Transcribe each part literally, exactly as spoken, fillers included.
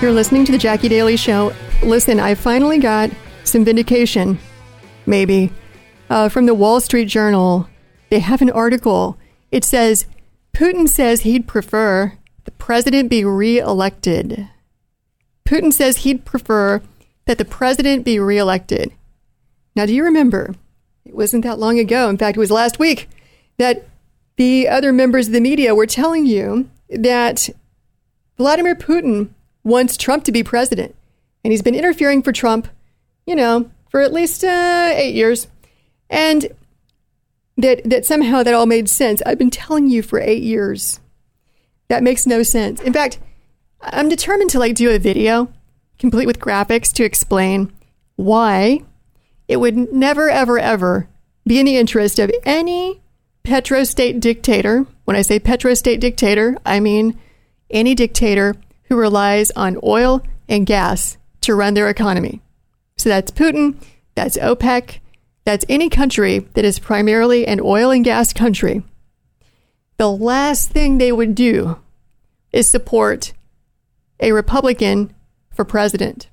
You're listening to the Jackie Daly Show. Listen, I finally got some vindication, maybe, uh, from the Wall Street Journal. They have an article. It says, Putin says he'd prefer the president be re-elected. Putin says he'd prefer that the president be re-elected. Now, do you remember? It wasn't that long ago. In fact, it was last week that the other members of the media were telling you that Vladimir Putin wants Trump to be president. And he's been interfering for Trump, you know, for at least uh, eight years. And that that somehow that all made sense. I've been telling you for eight years. That makes no sense. In fact, I'm determined to like do a video complete with graphics to explain why it would never, ever, ever be in the interest of any petrostate dictator. When I say petrostate dictator, I mean any dictator who relies on oil and gas to run their economy. So that's Putin, that's OPEC, that's any country that is primarily an oil and gas country. The last thing they would do is support a Republican for president.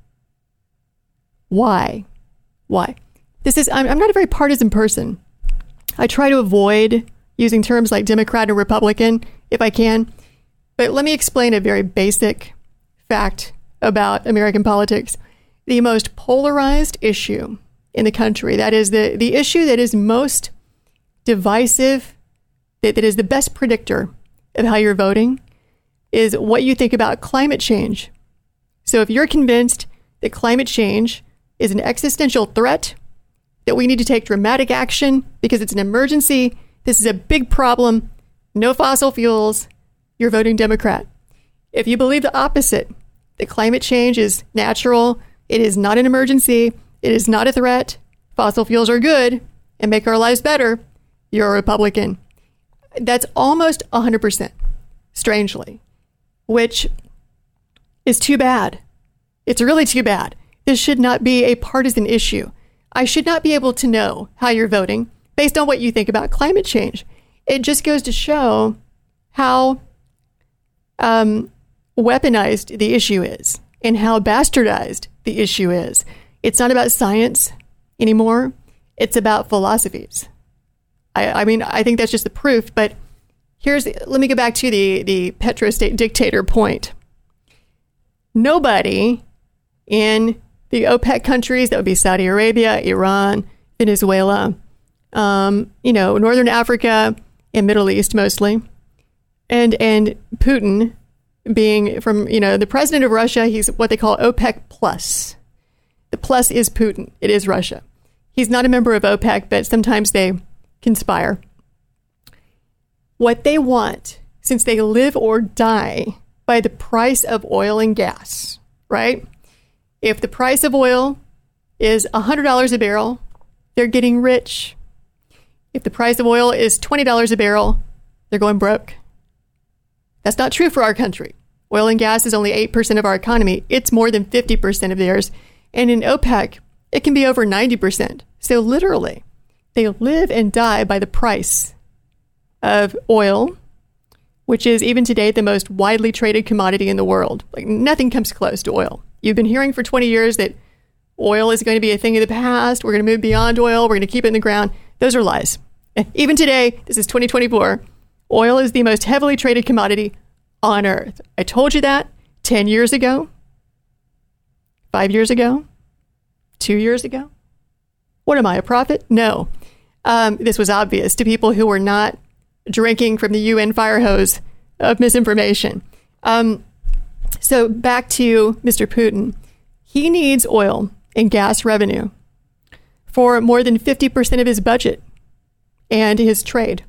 Why? Why? This is, I'm, I'm not a very partisan person. I try to avoid using terms like Democrat or Republican if I can. But let me explain a very basic fact about American politics. The most polarized issue in the country, that is the, the issue that is most divisive, that, that is the best predictor of how you're voting, is what you think about climate change. So if you're convinced that climate change is an existential threat, that we need to take dramatic action because it's an emergency, this is a big problem, no fossil fuels, you're voting Democrat. If you believe the opposite, that climate change is natural, it is not an emergency, it is not a threat, fossil fuels are good and make our lives better, you're a Republican. That's almost one hundred percent, strangely, which is too bad. It's really too bad. This should not be a partisan issue. I should not be able to know how you're voting based on what you think about climate change. It just goes to show how um, weaponized the issue is and how bastardized the issue is. It's not about science anymore. It's about philosophies. I, I mean, I think that's just the proof, but here's, let me go back to the, the petrostate dictator point. Nobody in the OPEC countries, that would be Saudi Arabia, Iran, Venezuela, um, you know, Northern Africa and Middle East mostly, and and Putin being from, you know, the president of Russia, he's what they call OPEC plus. The plus is Putin. It is Russia. He's not a member of OPEC, but sometimes they conspire. What they want, since they live or die by the price of oil and gas, right? If the price of oil is one hundred dollars a barrel, they're getting rich. If the price of oil is twenty dollars a barrel, they're going broke. That's not true for our country. Oil and gas is only eight percent of our economy. It's more than fifty percent of theirs. And in OPEC, it can be over ninety percent. So literally, they live and die by the price of oil, which is even today the most widely traded commodity in the world. Like nothing comes close to oil. You've been hearing for twenty years that oil is going to be a thing of the past. We're going to move beyond oil. We're going to keep it in the ground. Those are lies. Even today, this is twenty twenty-four, oil is the most heavily traded commodity on earth. I told you that ten years ago, five years ago, two years ago. What am I, a prophet? No. Um, this was obvious to people who were not drinking from the U N fire hose of misinformation. Um, so back to Mister Putin. He needs oil and gas revenue for more than fifty percent of his budget and his trade.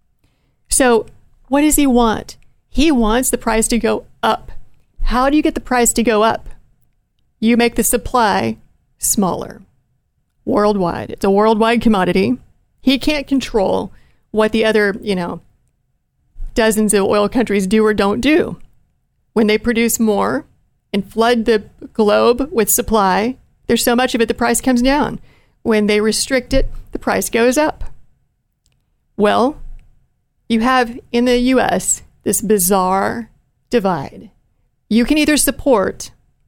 So what does he want? He wants the price to go up. How do you get the price to go up? You make the supply smaller worldwide. It's a worldwide commodity. He can't control what the other, you know, dozens of oil countries do or don't do. When they produce more and flood the globe with supply, there's so much of it, the price comes down. When they restrict it, the price goes up. Well, you have in the U S this bizarre divide. You can either support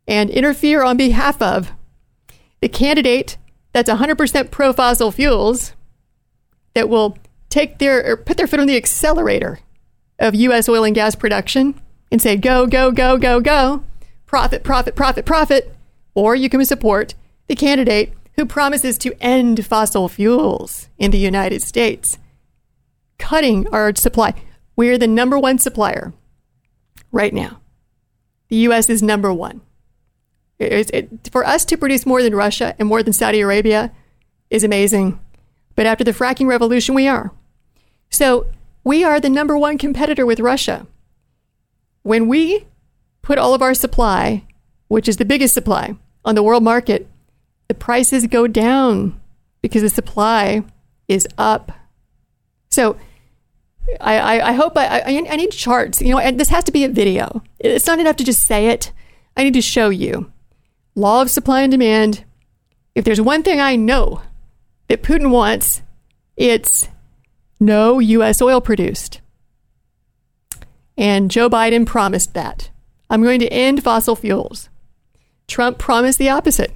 and interfere on behalf of the candidate that's one hundred percent pro-fossil fuels, that will take their or put their foot on the accelerator of U S oil and gas production and say, go, go, go, go, go, profit, profit, profit, profit. Or you can support the candidate who promises to end fossil fuels in the United States, cutting our supply. We're the number one supplier right now. The U S is number one. It, it, for us to produce more than Russia and more than Saudi Arabia is amazing. But after the fracking revolution, we are. So we are the number one competitor with Russia. When we put all of our supply, which is the biggest supply, on the world market, the prices go down because the supply is up. So I, I, I hope I, I, I need charts, you know, and this has to be a video. It's not enough to just say it. I need to show you. Law of supply and demand. If there's one thing I know that Putin wants, it's no U S oil produced. And Joe Biden promised that. I'm going to end fossil fuels. Trump promised the opposite.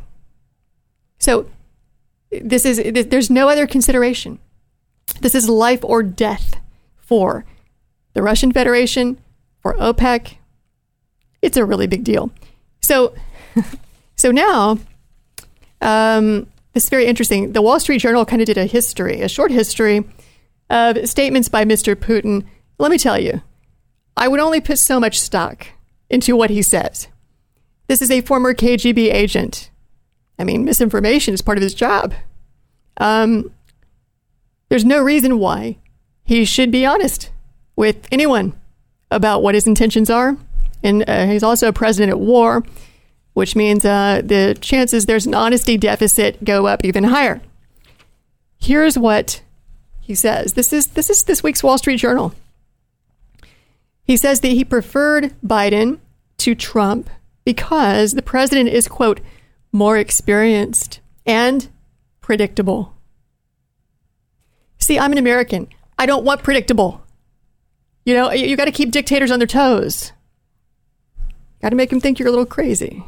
So this is, there's no other consideration. This is life or death for the Russian Federation, for OPEC. It's a really big deal. So, so now, um, it's very interesting. The Wall Street Journal kind of did a history, a short history of statements by Mister Putin. Let me tell you, I would only put so much stock into what he says. This is a former K G B agent. I mean, misinformation is part of his job. Um, there's no reason why he should be honest with anyone about what his intentions are. And uh, he's also a president at war, which means uh, the chances there's an honesty deficit go up even higher. Here's what he says. This is this is this week's Wall Street Journal. He says that he preferred Biden to Trump because the president is, quote, more experienced and predictable. See, I'm an American. I don't want predictable. You know, you, you got to keep dictators on their toes. Got to make them think you're a little crazy.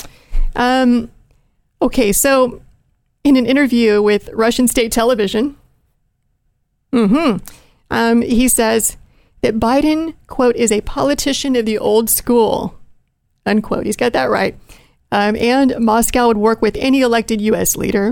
Um, okay, so in an interview with Russian state television, mm-hmm, um, he says that Biden, quote, is a politician of the old school, unquote. He's got that right. Um, and Moscow would work with any elected U S leader.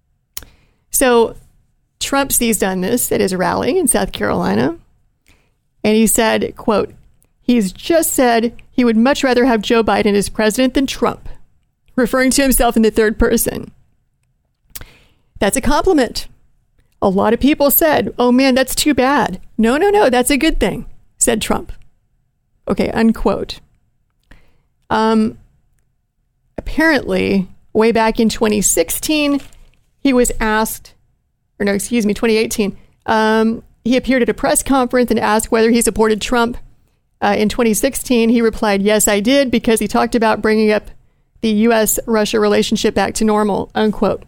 So Trump seized on this at his rally in South Carolina. And he said, quote, he's just said he would much rather have Joe Biden as president than Trump, referring to himself in the third person. That's a compliment. A lot of people said, oh man, that's too bad. No, no, no, that's a good thing, said Trump. Okay, unquote. Um, apparently, way back in twenty sixteen, he was asked, or no, excuse me, twenty eighteen, um, he appeared at a press conference and asked whether he supported Trump. Uh, in twenty sixteen, he replied, yes, I did, because he talked about bringing up the U S Russia relationship back to normal, unquote.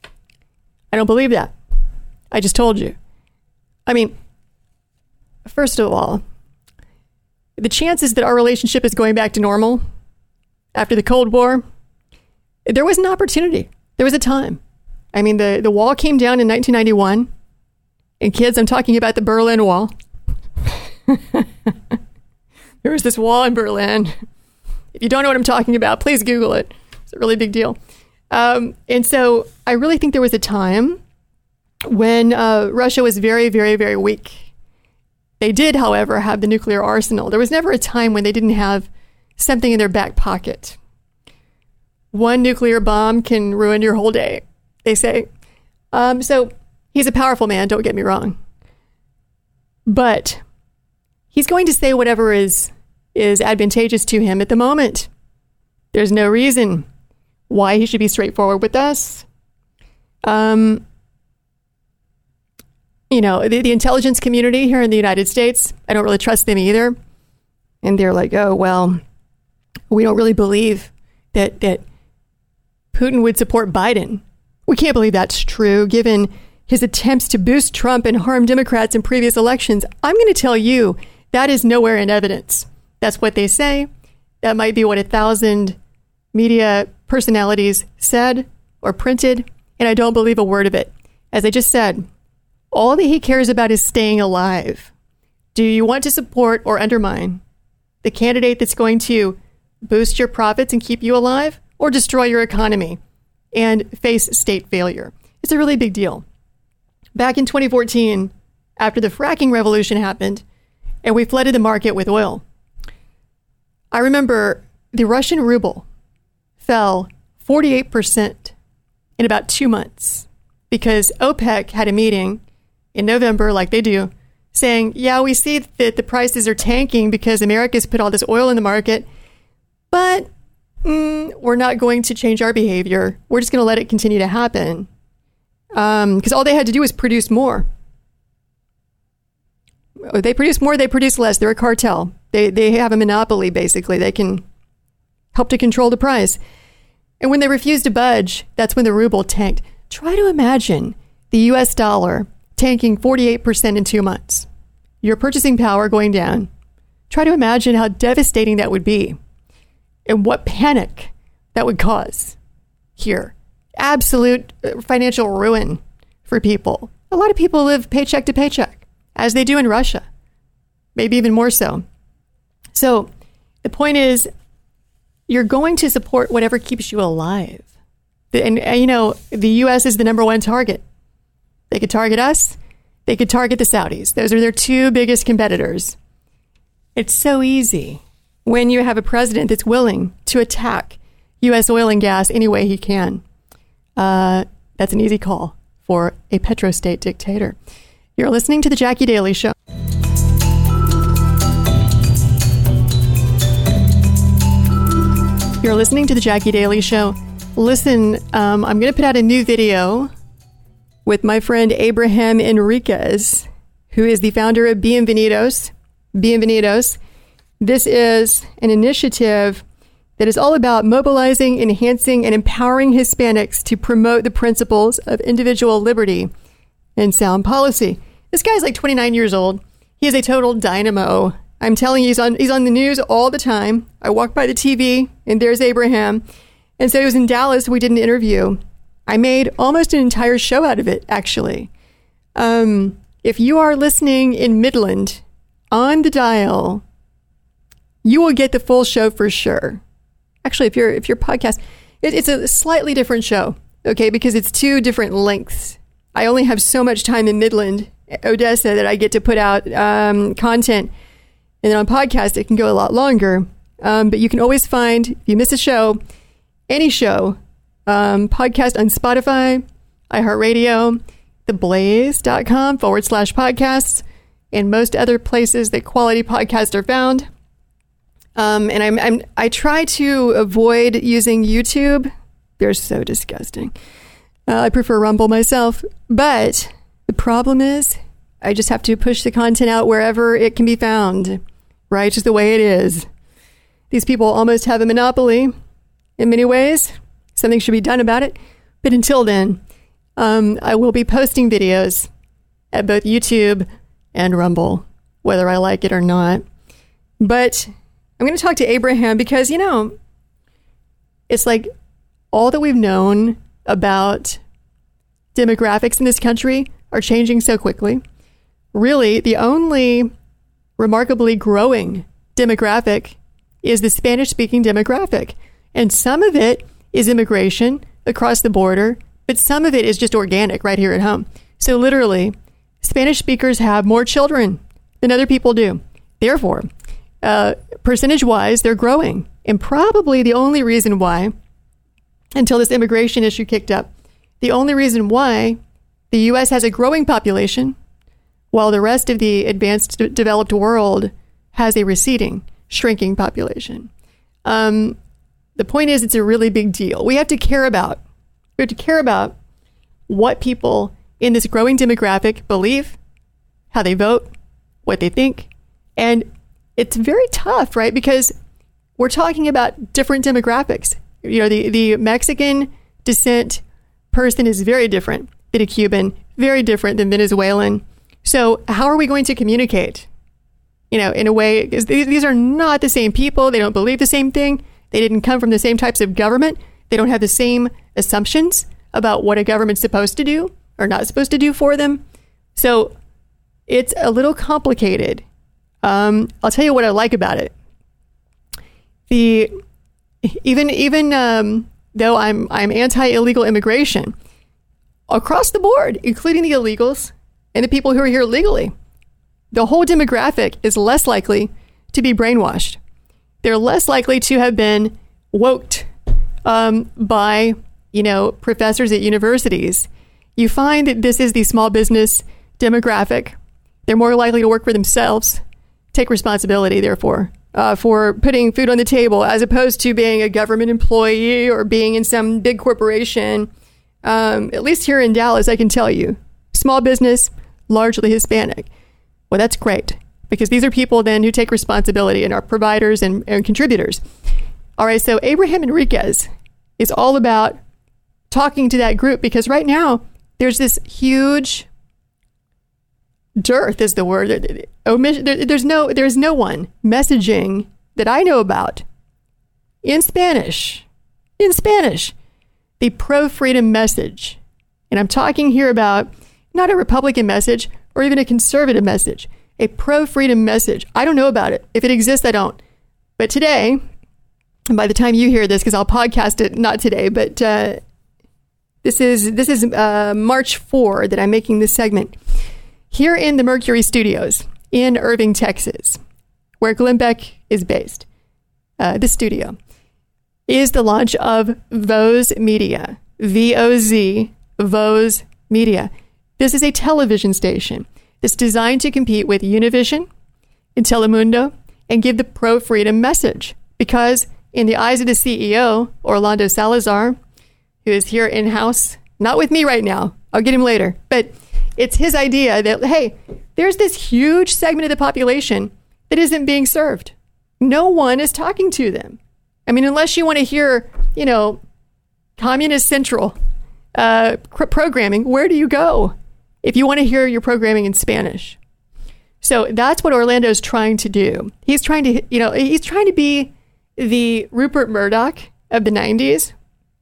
I don't believe that. I just told you. I mean, first of all, the chances that our relationship is going back to normal after the Cold War, there was an opportunity. There was a time. I mean, the, the wall came down in nineteen ninety-one. And kids, I'm talking about the Berlin Wall. There was this wall in Berlin. If you don't know what I'm talking about, please Google it. It's a really big deal. Um, and so I really think there was a time when uh, Russia was very, very, very weak. They did, however, have the nuclear arsenal. There was never a time when they didn't have something in their back pocket. One nuclear bomb can ruin your whole day, they say. Um, so he's a powerful man, don't get me wrong. But he's going to say whatever is is advantageous to him at the moment. There's no reason why he should be straightforward with us. Um, you know, the, the intelligence community here in the United States, I don't really trust them either. And they're like, oh, well, we don't really believe that that Putin would support Biden. We can't believe that's true, given his attempts to boost Trump and harm Democrats in previous elections. I'm going to tell you, that is nowhere in evidence. That's what they say. That might be what a thousand media personalities said or printed, and I don't believe a word of it. As I just said, all that he cares about is staying alive. Do you want to support or undermine the candidate that's going to boost your profits and keep you alive, or destroy your economy and face state failure? It's a really big deal. Back in twenty fourteen, after the fracking revolution happened, and we flooded the market with oil, I remember the Russian ruble fell forty-eight percent in about two months because OPEC had a meeting in November, like they do, saying, yeah, we see that the prices are tanking because America's put all this oil in the market, but mm, we're not going to change our behavior. We're just going to let it continue to happen. Because um, all they had to do was produce more. They produce more, they produce less. They're a cartel. They they have a monopoly, basically. They can help to control the price. And when they refused to budge, that's when the ruble tanked. Try to imagine the U S dollar tanking forty-eight percent in two months. Your purchasing power going down. Try to imagine how devastating that would be and what panic that would cause here. Absolute financial ruin for people. A lot of people live paycheck to paycheck, as they do in Russia, maybe even more so. So the point is, you're going to support whatever keeps you alive. And, and, you know, the U S is the number one target. They could target us. They could target the Saudis. Those are their two biggest competitors. It's so easy when you have a president that's willing to attack U S oil and gas any way he can. Uh, that's an easy call for a petrostate dictator. You're listening to The Jackie Daly Show. You're listening to The Jackie Daly Show. Listen, um, I'm going to put out a new video with my friend Abraham Enriquez, who is the founder of Bienvenidos. Bienvenidos. This is an initiative that is all about mobilizing, enhancing, and empowering Hispanics to promote the principles of individual liberty and sound policy. This guy's like twenty-nine years old. He is a total dynamo. I'm telling you, he's on, he's on the news all the time. I walk by the T V, and there's Abraham. And so he was in Dallas. We did an interview. I made almost an entire show out of it, actually. Um, if you are listening in Midland on the dial, you will get the full show for sure. Actually, if you're if your podcast, it, it's a slightly different show, okay, because it's two different lengths. I only have so much time in Midland, Odessa, that I get to put out um, content. And then on podcast, it can go a lot longer. Um, but you can always find, if you miss a show, any show, um, podcast on Spotify, iHeartRadio, theblaze.com forward slash podcasts, and most other places that quality podcasts are found. Um, and I'm, I'm, I try to avoid using YouTube. They're so disgusting. Uh, I prefer Rumble myself. But the problem is, I just have to push the content out wherever it can be found, right? Just the way it is. These people almost have a monopoly in many ways. Something should be done about it. But until then, um, I will be posting videos at both YouTube and Rumble, whether I like it or not. But I'm going to talk to Abraham because, you know, it's like all that we've known about demographics in this country are changing so quickly. Really, the only remarkably growing demographic is the Spanish-speaking demographic. And some of it is immigration across the border, but some of it is just organic right here at home. So literally, Spanish speakers have more children than other people do. Therefore, uh, percentage-wise, they're growing. And probably the only reason why, until this immigration issue kicked up, the only reason why the U S has a growing population while the rest of the advanced d- developed world has a receding, shrinking population. Um, the point is, it's a really big deal. We have to care about, we have to care about what people in this growing demographic believe, how they vote, what they think. And it's very tough, right? Because we're talking about different demographics. You know, the, the Mexican descent person is very different than a Cuban, very different than Venezuelan. So how are we going to communicate? You know, in a way, because these are not the same people. They don't believe the same thing. They didn't come from the same types of government. They don't have the same assumptions about what a government's supposed to do or not supposed to do for them. So it's a little complicated. Um, I'll tell you what I like about it. The even even um, though I'm I'm anti-illegal immigration across the board, including the illegals and the people who are here legally, the whole demographic is less likely to be brainwashed. They're less likely to have been woked um, by, you know, professors at universities. You find that this is the small business demographic. They're more likely to work for themselves, take responsibility, therefore, uh, for putting food on the table, as opposed to being a government employee or being in some big corporation. Um, at least here in Dallas, I can tell you, small business, largely Hispanic. Well, that's great, because these are people then who take responsibility and are providers and, and contributors. All right, so Abraham Enriquez is all about talking to that group, because right now there's this huge dearth, is the word. Omission. There, there's no, there's no one messaging that I know about in Spanish, in Spanish, the pro-freedom message. And I'm talking here about not a Republican message or even a conservative message, a pro-freedom message. I don't know about it. If it exists, I don't. But today, and by the time you hear this, because I'll podcast it, not today, but uh, this is this is uh, March fourth that I'm making this segment. Here in the Mercury Studios in Irving, Texas, where Glenn Beck is based, uh, the studio, is the launch of Voz Media, V O Z, Voz Media. This is a television station that's designed to compete with Univision and Telemundo and give the pro-freedom message. Because in the eyes of the C E O, Orlando Salazar, who is here in-house, not with me right now, I'll get him later, but it's his idea that, hey, there's this huge segment of the population that isn't being served. No one is talking to them. I mean, unless you want to hear, you know, Communist Central uh, pr- programming, where do you go if you want to hear your programming in Spanish? So that's what Orlando's trying to do. He's trying to, you know, he's trying to be the Rupert Murdoch of the nineties.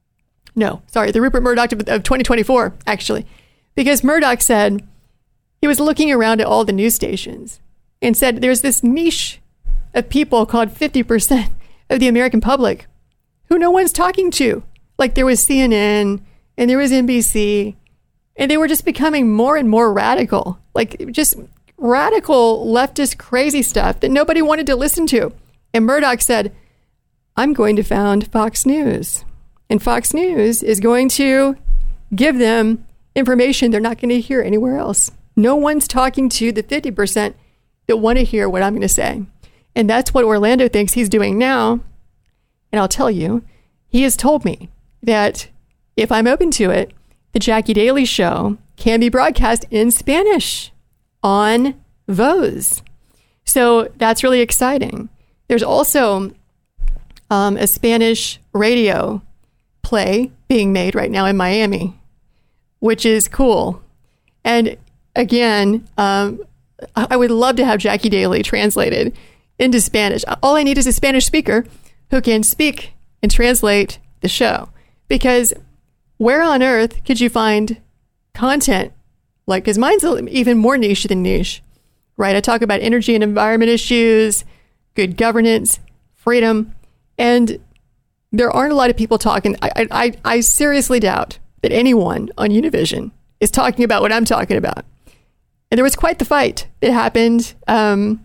No, sorry, the Rupert Murdoch of, of twenty twenty-four, actually. Because Murdoch said, he was looking around at all the news stations and said, there's this niche of people called fifty percent of the American public who no one's talking to. Like there was C N N and there was N B C, and they were just becoming more and more radical, like just radical leftist crazy stuff that nobody wanted to listen to. And Murdoch said, I'm going to found Fox News. And Fox News is going to give them information they're not going to hear anywhere else. No one's talking to the fifty percent that want to hear what I'm going to say. And that's what Orlando thinks he's doing now. And I'll tell you, he has told me that if I'm open to it, the Jackie Daly Show can be broadcast in Spanish on Voz. So that's really exciting. There's also um, a Spanish radio play being made right now in Miami, which is cool. And again, um, I would love to have Jackie Daly translated into Spanish. All I need is a Spanish speaker who can speak and translate the show. Because where on earth could you find content like, because mine's even more niche than niche, right? I talk about energy and environment issues, good governance, freedom, and there aren't a lot of people talking. I, I, I seriously doubt that anyone on Univision is talking about what I'm talking about. And there was quite the fight that happened um,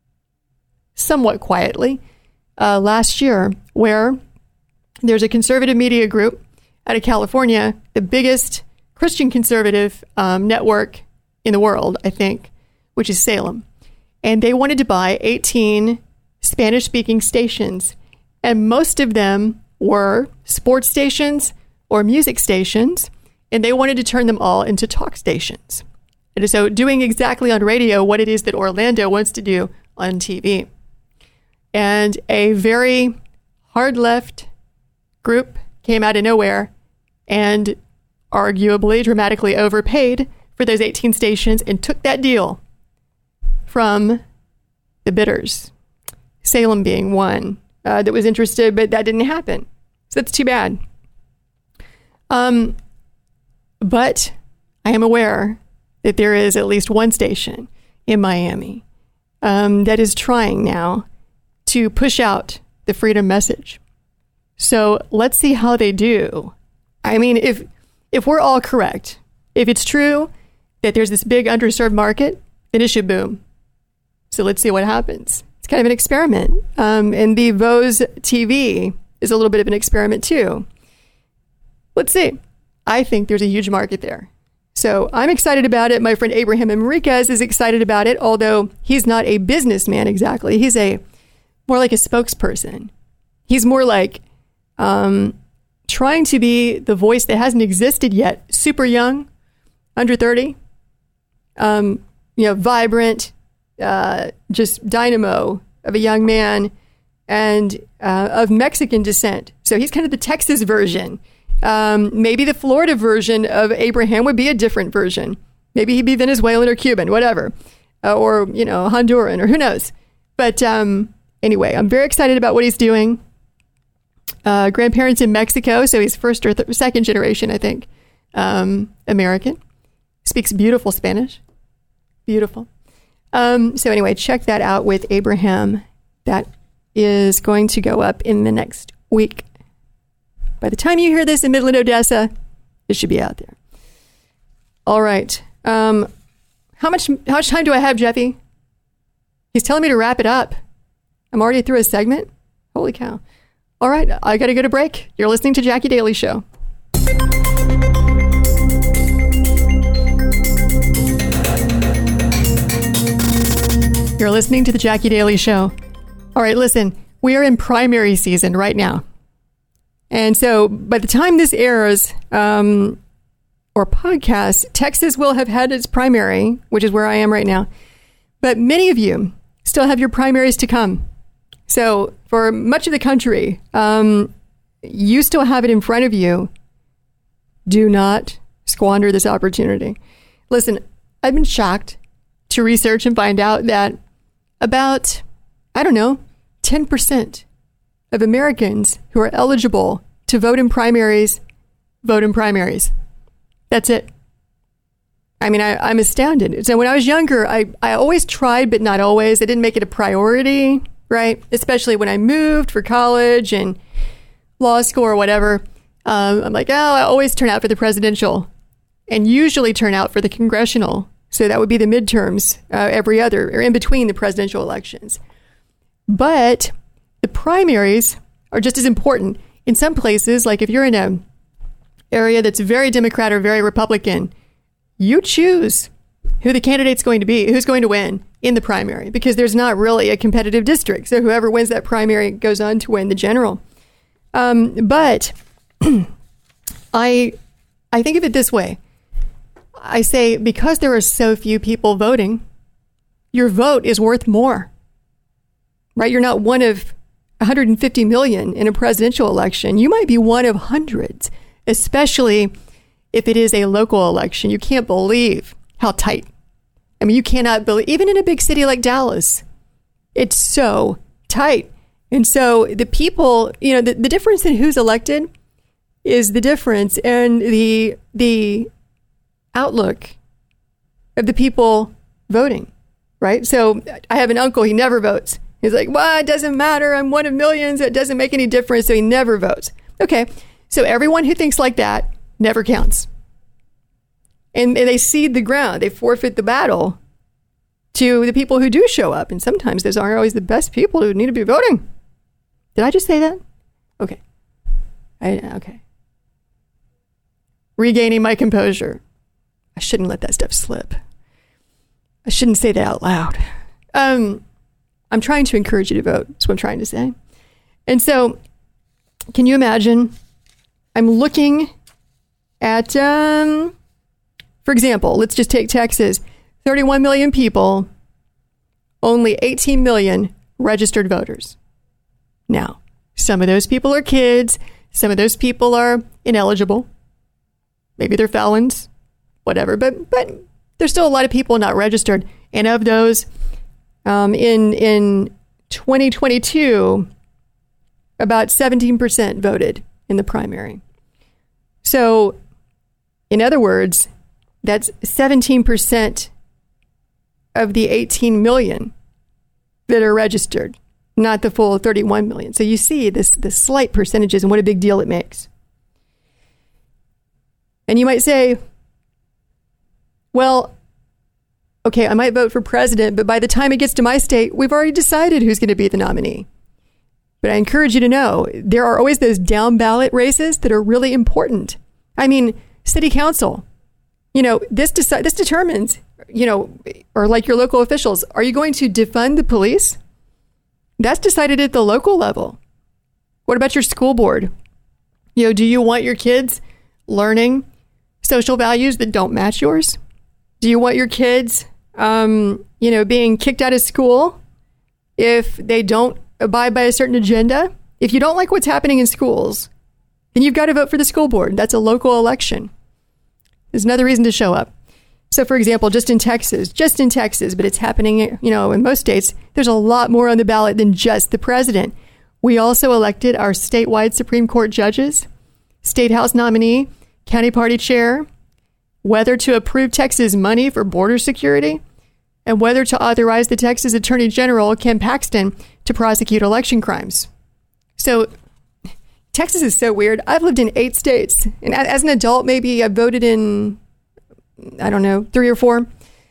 somewhat quietly uh, last year, where there's a conservative media group out of California, the biggest Christian conservative um, network in the world, I think, which is Salem. And they wanted to buy eighteen Spanish-speaking stations. And most of them were sports stations or music stations. And they wanted to turn them all into talk stations. And so doing exactly on radio what it is that Orlando wants to do on T V. And a very hard left group came out of nowhere and arguably dramatically overpaid for those eighteen stations and took that deal from the bidders, Salem being one. uh, that was interested, but that didn't happen. So that's too bad. Um, but I am aware that there is at least one station in Miami um, that is trying now to push out the freedom message. So let's see how they do. I mean, if if we're all correct, if it's true that there's this big underserved market, then it should boom. So let's see what happens. It's kind of an experiment. Um, and the Vose T V is a little bit of an experiment too. Let's see. I think there's a huge market there. So I'm excited about it. My friend Abraham Enriquez is excited about it, although he's not a businessman exactly. He's a more like a spokesperson. He's more like um, trying to be the voice that hasn't existed yet. Super young, under thirty, um, you know, vibrant, uh, just dynamo of a young man, and uh, of Mexican descent. So he's kind of the Texas version. Um, maybe the Florida version of Abraham would be a different version. Maybe he'd be Venezuelan or Cuban, whatever, uh, or, you know, Honduran, or who knows. But um, anyway, I'm very excited about what he's doing. Uh, grandparents in Mexico, so he's first or th- second generation, I think, um, American. Speaks beautiful Spanish. Beautiful. Um, so anyway, check that out with Abraham. That is going to go up in the next week. By the time you hear this in Midland, Odessa, it should be out there. All right. Um, how much how much time do I have, Jeffy? He's telling me to wrap it up. I'm already through a segment? Holy cow. All right. I got to go to break. You're listening to Jackie Daly Show. You're listening to the Jackie Daly Show. All right, listen. We are in primary season right now. And so by the time this airs, um, or podcast, Texas will have had its primary, which is where I am right now. But many of you still have your primaries to come. So for much of the country, um, you still have it in front of you. Do not squander this opportunity. Listen, I've been shocked to research and find out that about, I don't know, ten percent of Americans who are eligible to vote in primaries, vote in primaries. That's it. I mean, I, I'm astounded. So when I was younger, I, I always tried, but not always. I didn't make it a priority, right? Especially when I moved for college and law school or whatever. Um, I'm like, oh, I always turn out for the presidential and usually turn out for the congressional. So that would be the midterms uh, every other, or in between the presidential elections. But the primaries are just as important. In some places, like if you're in an area that's very Democrat or very Republican, you choose who the candidate's going to be, who's going to win in the primary, because there's not really a competitive district. So whoever wins that primary goes on to win the general. Um, but I, I think of it this way. I say, because there are so few people voting, your vote is worth more, right? You're not one of one hundred fifty million in a presidential election. You might be one of hundreds, especially if it is a local election. You can't believe how tight. I mean, you cannot believe, even in a big city like Dallas, it's so tight. And so the people, you know, the, the difference in who's elected is the difference in the, the outlook of the people voting, right? So I have an uncle, he never votes. He's like, well, it doesn't matter. I'm one of millions. It doesn't make any difference. So he never votes. Okay. So everyone who thinks like that never counts. And they cede the ground. They forfeit the battle to the people who do show up. And sometimes those aren't always the best people who need to be voting. Did I just say that? Okay. I, okay. Regaining my composure. I shouldn't let that stuff slip. I shouldn't say that out loud. Um, I'm trying to encourage you to vote. That's what I'm trying to say. And so, can you imagine? I'm looking at, um, for example, let's just take Texas. thirty-one million people, only eighteen million registered voters. Now, some of those people are kids. Some of those people are ineligible. Maybe they're felons, whatever. But but there's still a lot of people not registered. And of those, um, in in twenty twenty-two, About seventeen percent voted in the primary. So, in other words, that's seventeen percent of the eighteen million that are registered, not the full thirty-one million. So you see this, this slight percentages and what a big deal it makes. And you might say, well, okay, I might vote for president, but by the time it gets to my state, we've already decided who's going to be the nominee. But I encourage you to know, there are always those down ballot races that are really important. I mean, city council, you know, this deci- this determines, you know, or like your local officials, are you going to defund the police? That's decided at the local level. What about your school board? You know, do you want your kids learning social values that don't match yours? Do you want your kids, um, you know, being kicked out of school if they don't abide by a certain agenda? If you don't like what's happening in schools, then you've got to vote for the school board. That's a local election. There's another reason to show up. So, for example, just in Texas, just in Texas, but it's happening, you know, in most states, there's a lot more on the ballot than just the president. We also elected our statewide Supreme Court judges, state house nominee, county party chair, whether to approve Texas money for border security, and whether to authorize the Texas Attorney General, Ken Paxton, to prosecute election crimes. So Texas is so weird. I've lived in eight states, and as an adult, maybe I voted in, I don't know, three or four.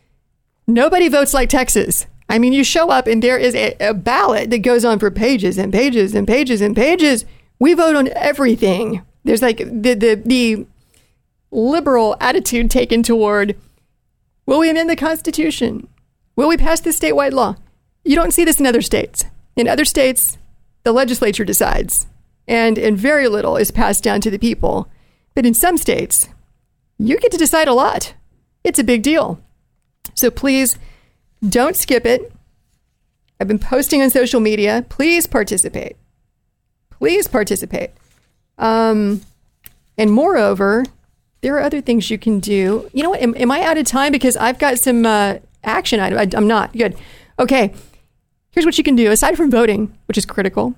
Nobody votes like Texas. I mean, you show up and there is a, a ballot that goes on for pages and pages and pages and pages. We vote on everything. There's like the the, the liberal attitude taken toward, will we amend the Constitution? Will we pass this statewide law? You don't see this in other states. In other states, the legislature decides, and, and very little is passed down to the people. But in some states, you get to decide a lot. It's a big deal. So please don't skip it. I've been posting on social media. Please participate. Please participate. Um, and moreover, there are other things you can do. You know what? Am, am I out of time? Because I've got some uh, action items. I, I'm not. Good. Okay. Here's what you can do. Aside from voting, which is critical,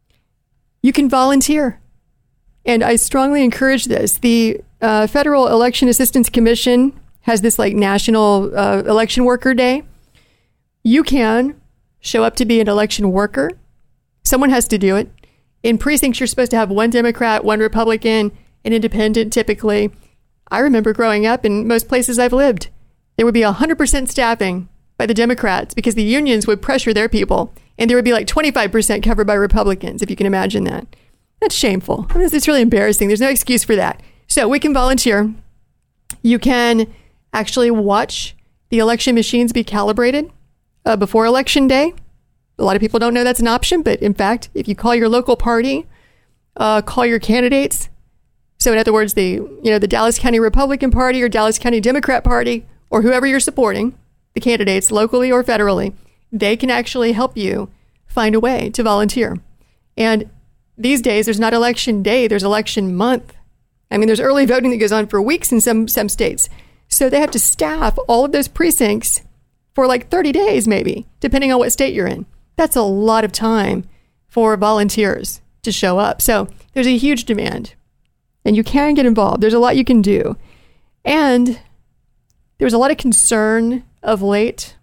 you can volunteer. And I strongly encourage this. The uh, Federal Election Assistance Commission has this like National uh, Election Worker Day. You can show up to be an election worker. Someone has to do it. In precincts, you're supposed to have one Democrat, one Republican, an independent typically. I remember growing up in most places I've lived, there would be one hundred percent staffing by the Democrats because the unions would pressure their people, and there would be like twenty-five percent covered by Republicans, if you can imagine that. That's shameful. I mean, it's really embarrassing. There's no excuse for that. So we can volunteer. You can actually watch the election machines be calibrated uh, before Election Day. A lot of people don't know that's an option, but in fact, if you call your local party, uh, call your candidates. So in other words, the you know the Dallas County Republican Party or Dallas County Democrat Party or whoever you're supporting, the candidates locally or federally, they can actually help you find a way to volunteer. And these days, there's not election day, there's election month. I mean, there's early voting that goes on for weeks in some some states. So they have to staff all of those precincts for like thirty days, maybe, depending on what state you're in. That's a lot of time for volunteers to show up. So there's a huge demand. And you can get involved. There's a lot you can do. And there was a lot of concern of late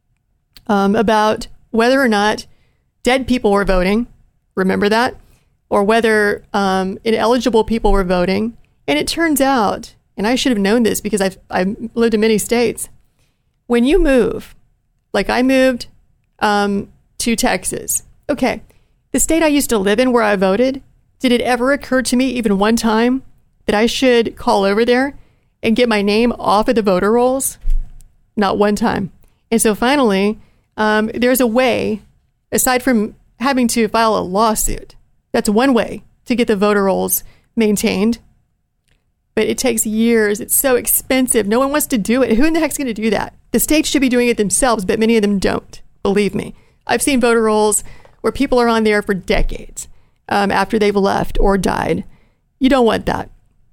um, about whether or not dead people were voting. Remember that? Or whether um, ineligible people were voting. And it turns out, and I should have known this because I've, I've lived in many states, when you move, like I moved um, to Texas. Okay, the state I used to live in where I voted, did it ever occur to me even one time that I should call over there and get my name off of the voter rolls? Not one time. And so finally, um, there's a way, aside from having to file a lawsuit, that's one way to get the voter rolls maintained. But it takes years. It's so expensive. No one wants to do it. Who in the heck's going to do that? The states should be doing it themselves, but many of them don't. Believe me. I've seen voter rolls where people are on there for decades um, after they've left or died. You don't want that.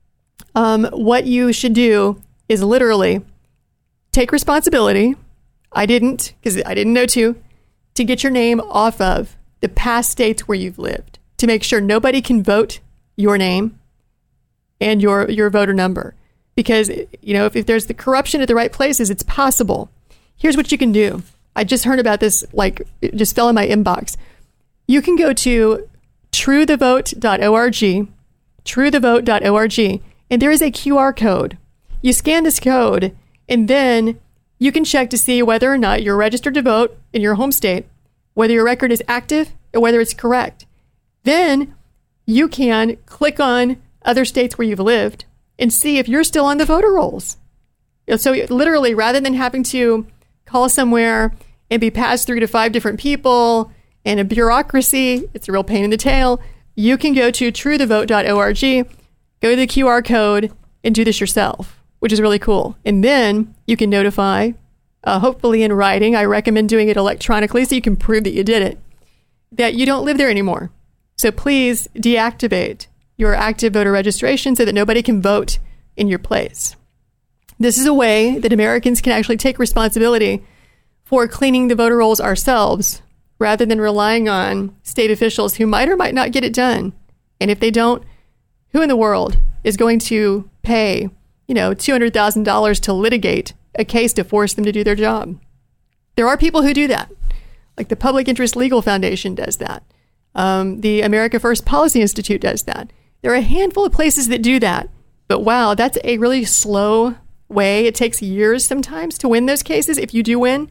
Um, what you should do is literally take responsibility. I didn't, because I didn't know to, to get your name off of the past states where you've lived. to make sure nobody can vote your name and your, your voter number. Because, you know, if, if there's the corruption at the right places, it's possible. Here's what you can do. I just heard about this, like, it just fell in my inbox. You can go to true the vote dot org, true the vote dot org, and there is a Q R code. You scan this code, and then you can check to see whether or not you're registered to vote in your home state, whether your record is active, or whether it's correct. Then you can click on other states where you've lived and see if you're still on the voter rolls. So literally, rather than having to call somewhere and be passed through to five different people and a bureaucracy, it's a real pain in the tail, you can go to true the vote dot org, go to the Q R code, and do this yourself, which is really cool. And then you can notify, uh, hopefully in writing, I recommend doing it electronically so you can prove that you did it, that you don't live there anymore. So please deactivate your active voter registration so that nobody can vote in your place. This is a way that Americans can actually take responsibility for cleaning the voter rolls ourselves rather than relying on state officials who might or might not get it done. And if they don't, who in the world is going to pay, you know, two hundred thousand dollars to litigate a case to force them to do their job? There are people who do that. Like the Public Interest Legal Foundation does that. Um, the America First Policy Institute does that. There are a handful of places that do that. But wow, that's a really slow way. It takes years sometimes to win those cases. If you do win,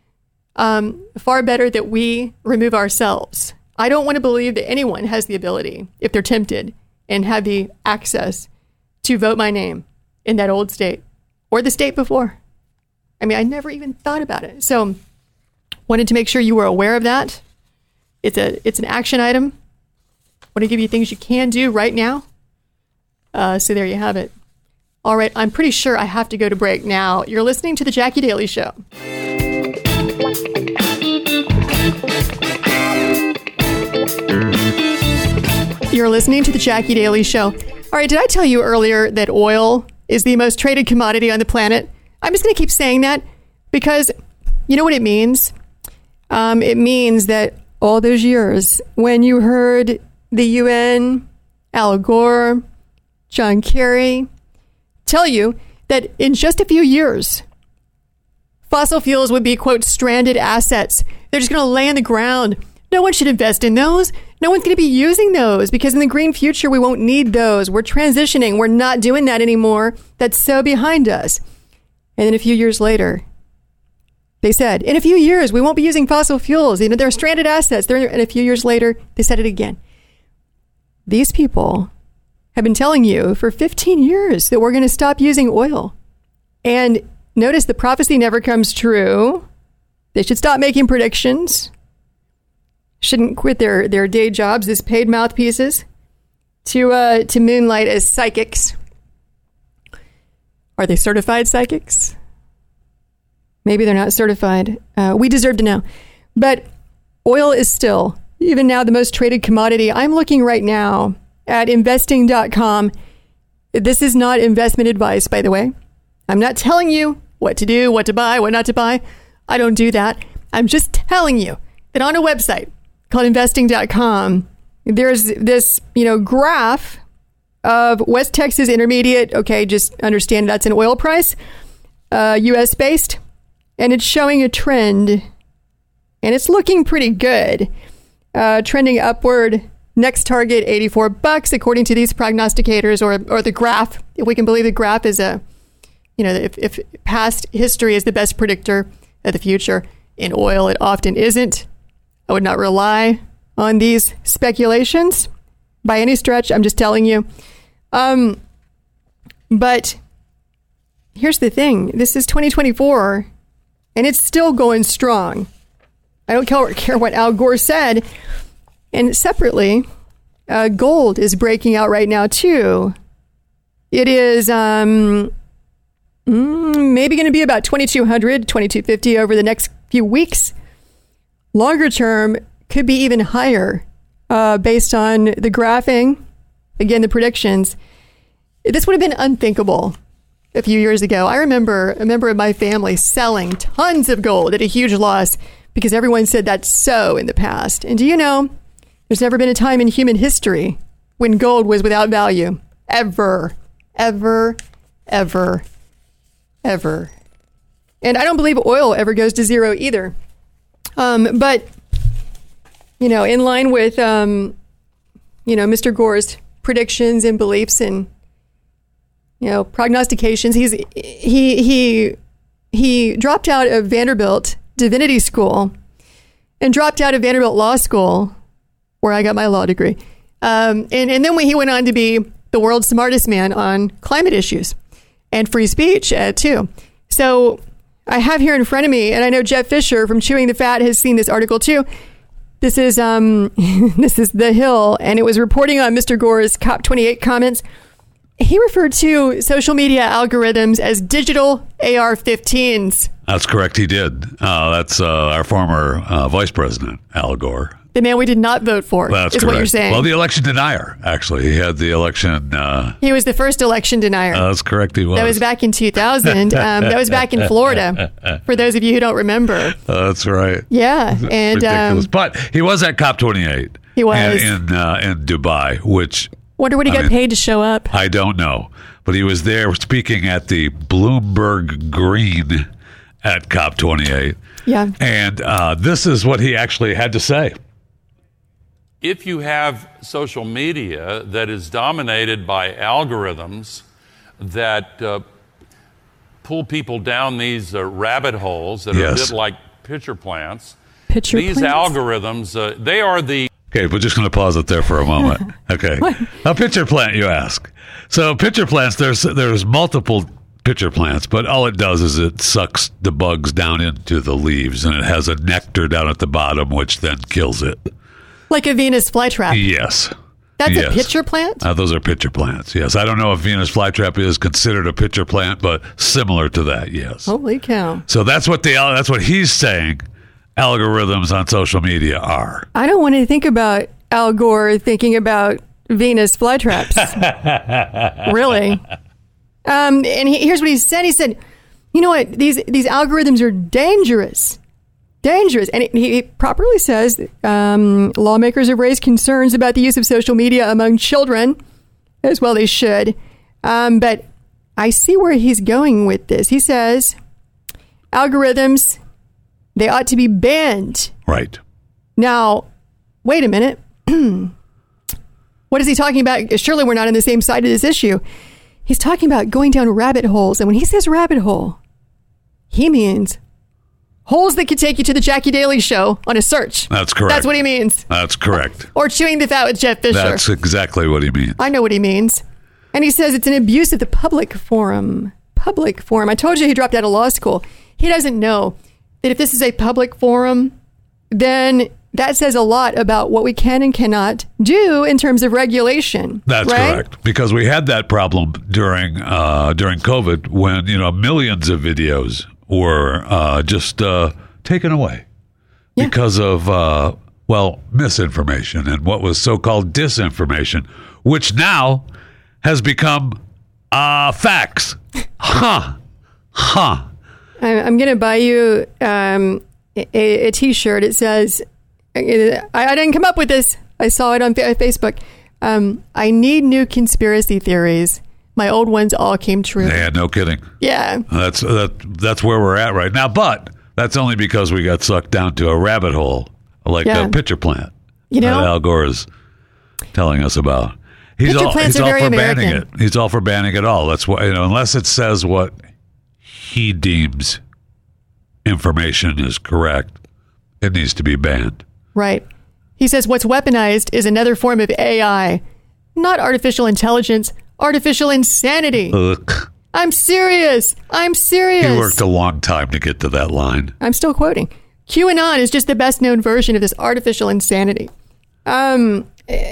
um, far better that we remove ourselves. I don't want to believe that anyone has the ability, if they're tempted, and have the access to vote my name in that old state or the state before. I mean, I never even thought about it. So wanted to make sure you were aware of that. It's a it's an action item. Want to give you things you can do right now. Uh, so there you have it. All right, I'm pretty sure I have to go to break now. You're listening to The Jackie Daily Show. You're listening to The Jackie Daily Show. All right, did I tell you earlier that oil is the most traded commodity on the planet? I'm just going to keep saying that because you know what it means? Um, it means that all those years when you heard the U N, Al Gore, John Kerry tell you that in just a few years, fossil fuels would be, quote, stranded assets. They're just going to lay on the ground. No one should invest in those. No one's going to be using those because in the green future, we won't need those. We're transitioning. We're not doing that anymore. That's so behind us. And then a few years later, they said, in a few years, we won't be using fossil fuels. You know, they're stranded assets. They're, and a few years later, they said it again. These people have been telling you for fifteen years that we're going to stop using oil. And notice the prophecy never comes true. They should stop making predictions. Shouldn't quit their, their day jobs as paid mouthpieces to uh, to moonlight as psychics. Are they certified psychics? Maybe they're not certified. Uh, we deserve to know. But oil is still, even now, the most traded commodity. I'm looking right now at investing dot com. This is not investment advice, by the way. I'm not telling you what to do, what to buy, what not to buy. I don't do that. I'm just telling you that on a website called investing dot com, there's this, you know, graph of West Texas Intermediate. Okay, just understand that's an oil price, uh, U S based, and it's showing a trend, and it's looking pretty good, uh, trending upward. Next target, eighty-four bucks, according to these prognosticators, or or the graph. If we can believe the graph is a, you know, if, if past history is the best predictor of the future in oil, it often isn't. I would not rely on these speculations by any stretch. I'm just telling you. Um, but here's the thing. This is twenty twenty-four, and it's still going strong. I don't care what Al Gore said. And separately, uh, gold is breaking out right now, too. It is um, mm, maybe going to be about twenty-two hundred, twenty-two fifty over the next few weeks. Longer term, could be even higher uh, based on the graphing. Again, the predictions. This would have been unthinkable a few years ago. I remember a member of my family selling tons of gold at a huge loss because everyone said that's so in the past. And do you know, There's never been a time in human history when gold was without value. Ever. Ever. Ever. Ever. And I don't believe oil ever goes to zero either. Um, but, you know, in line with, um, you know, Mister Gore's predictions and beliefs and, you know, prognostications, he's he he he dropped out of Vanderbilt Divinity School and dropped out of Vanderbilt Law School, where I got my law degree. Um, and, and then when he went on to be the world's smartest man on climate issues and free speech, uh, too. So I have here in front of me, and I know Jeff Fisher from Chewing the Fat has seen this article, too. This is um, this is The Hill, and it was reporting on Mister Gore's COP twenty-eight comments. He referred to social media algorithms as digital A R fifteens. That's correct. He did. Uh, that's uh, our former uh, vice president, Al Gore. The man we did not vote for. That's is correct. What you're saying. Well, the election denier, actually. He had the election. Uh, he was the first election denier. Uh, that's correct. He was. That was back in two thousand. um, that was back in Florida, for those of you who don't remember. Uh, that's right. Yeah. And ridiculous. Um, but he was at COP twenty-eight. He was. In, in, uh, in Dubai, which... Wonder what he I got mean, paid to show up. I don't know. But he was there speaking at the Bloomberg Green at COP twenty-eight. Yeah. And uh, this is what he actually had to say. If you have social media that is dominated by algorithms that uh, pull people down these uh, rabbit holes that yes. are a bit like pitcher plants, pitcher these plants? algorithms, uh, they are the... Okay, we're just going to pause it there for a moment. Okay. A pitcher plant, you ask. So pitcher plants, there's there's multiple pitcher plants, but all it does is it sucks the bugs down into the leaves, and it has a nectar down at the bottom, which then kills it. Like a Venus flytrap. Yes. That's yes. a pitcher plant? Uh, those are pitcher plants, yes. I don't know if Venus flytrap is considered a pitcher plant, but similar to that, yes. Holy cow. So that's what the that's what he's saying algorithms on social media are. I don't want to think about Al Gore thinking about Venus flytraps. Really? Um, and he, here's what he said. He said, you know what? These these algorithms are dangerous. Dangerous. And he, he properly says um, lawmakers have raised concerns about the use of social media among children, as well they should. Um, but I see where he's going with this. He says algorithms, they ought to be banned. Right. Now, wait a minute. What is he talking about? Surely we're not on the same side of this issue. He's talking about going down rabbit holes. And when he says rabbit hole, he means holes that could take you to the Jackie Daly Show on a search. That's correct. That's what he means. That's correct. Or Chewing the Fat with Jeff Fisher. That's exactly what he means. I know what he means. And he says it's an abuse of the public forum. Public forum. I told you he dropped out of law school. He doesn't know that if this is a public forum, then that says a lot about what we can and cannot do in terms of regulation. That's right? correct. Because we had that problem during uh, during COVID when, you know, millions of videos were uh, just uh, taken away yeah. because of, uh, well, misinformation and what was so-called disinformation, which now has become uh, facts. Huh. Huh. I'm going to buy you um, a, a T-shirt. It says, I, I didn't come up with this. I saw it on Facebook. Um, I need new conspiracy theories. My old ones all came true. Yeah, no kidding. Yeah. That's that. That's where we're at right now. But that's only because we got sucked down to a rabbit hole like yeah. a pitcher plant. You know, that Al Gore is telling us about. He's pitcher all, plants he's are all very for American. banning it. He's all for banning it all. That's why, you know, unless it says what he deems information is correct, it needs to be banned. Right. He says what's weaponized is another form of A I, not artificial intelligence, artificial insanity. Ugh. I'm serious. I'm serious. He worked a long time to get to that line. I'm still quoting. QAnon is just the best known version of this artificial insanity. Um,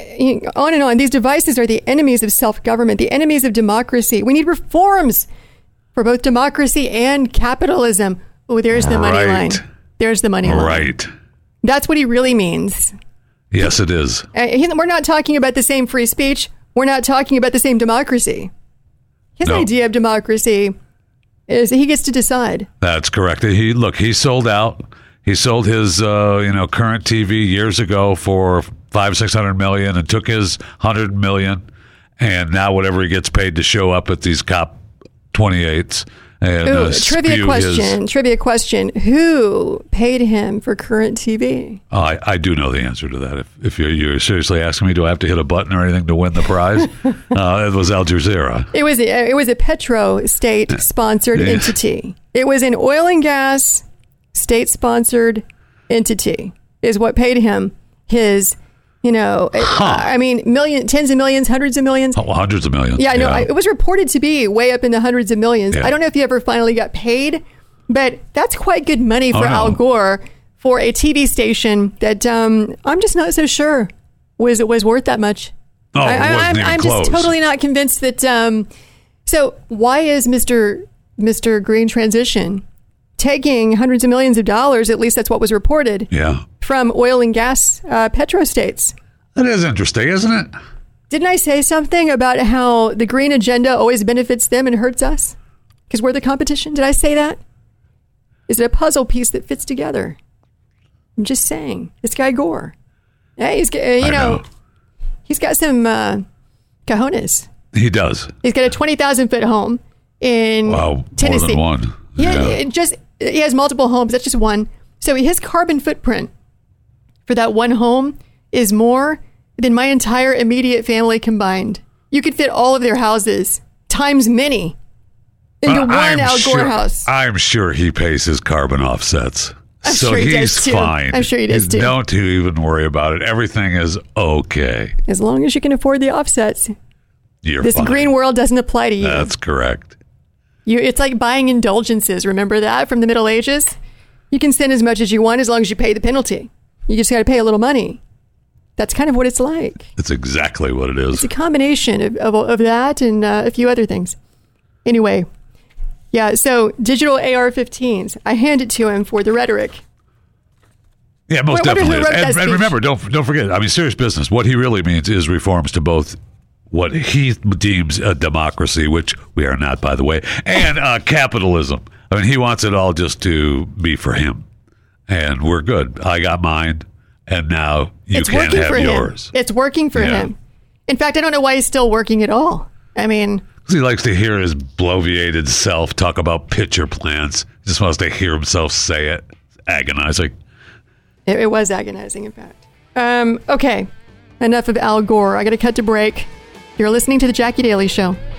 on and on. These devices are the enemies of self-government, the enemies of democracy. We need reforms for both democracy and capitalism. Oh, there's the money right. line. There's the money line. Right. That's what he really means. Yes, it is. Uh, he, we're not talking about the same free speech. We're not talking about the same democracy. His no. idea of democracy is he gets to decide. That's correct. He look, he sold out. He sold his, uh, you know, current T V years ago for five, six hundred million, and took his hundred million, and now whatever he gets paid to show up at these COP twenty-eights. And, Ooh, uh, trivia question. His, trivia question. Who paid him for current T V? oh, I, I do know the answer to that. If, if you're, you're seriously asking me, do I have to hit a button or anything to win the prize? uh, it was Al Jazeera. It was a, it was a petro state sponsored entity. It was an oil and gas state sponsored entity is what paid him his. You know, huh. I mean, million, tens of millions, hundreds of millions. Oh, well, hundreds of millions. Yeah, I know. Yeah. I, it was reported to be way up in the hundreds of millions. Yeah. I don't know if he ever finally got paid, but that's quite good money for oh, no. Al Gore for a T V station that um, I'm just not so sure was was worth that much. Oh, I, it wasn't I'm, even I'm close. just totally not convinced that. Um, so why is Mister Mister Green Transition taking hundreds of millions of dollars? At least that's what was reported. Yeah. From oil and gas uh, petrostates. That is interesting, isn't it? Didn't I say something about how the green agenda always benefits them and hurts us? Because we're the competition? Did I say that? Is it a puzzle piece that fits together? I'm just saying. This guy Gore. Hey, he's got, you know, know, he's got some uh, cojones. He does. He's got a twenty thousand foot home in Wow, Tennessee. more than one. Yeah, Yeah. it just he has multiple homes. That's just one. So his carbon footprint for that one home is more than my entire immediate family combined. You could fit all of their houses times many into Uh, one I'm Al Gore sure, house. I'm sure he pays his carbon offsets. I'm so sure he he's does, too. fine. I'm sure he does, too. Don't you even worry about it. Everything is okay. As long as you can afford the offsets, You're this fine. green world doesn't apply to you. That's correct. You, it's like buying indulgences. Remember that from the Middle Ages? You can sin as much as you want as long as you pay the penalty. You just got to pay a little money. That's kind of what it's like. It's exactly what it is. It's a combination of, of, of that and uh, a few other things. Anyway, yeah, so digital A R fifteens. I hand it to him for the rhetoric. Yeah, most I wonder who definitely is. wrote that And, and speech. remember, don't don't forget. I mean, serious business. What he really means is reforms to both what he deems a democracy, which we are not, by the way, and uh, capitalism. I mean, he wants it all just to be for him, and we're good. I got mine, and now you It's can't working have for yours. him. It's working for Yeah. him. In fact, I don't know why he's still working at all. I mean, He likes to hear his bloviated self talk about picture plants. He just wants to hear himself say it. Agonizing. it, it was agonizing, in fact. Um, okay, enough of Al Gore. I got to cut to break. You're listening to The Jackie Daly Show.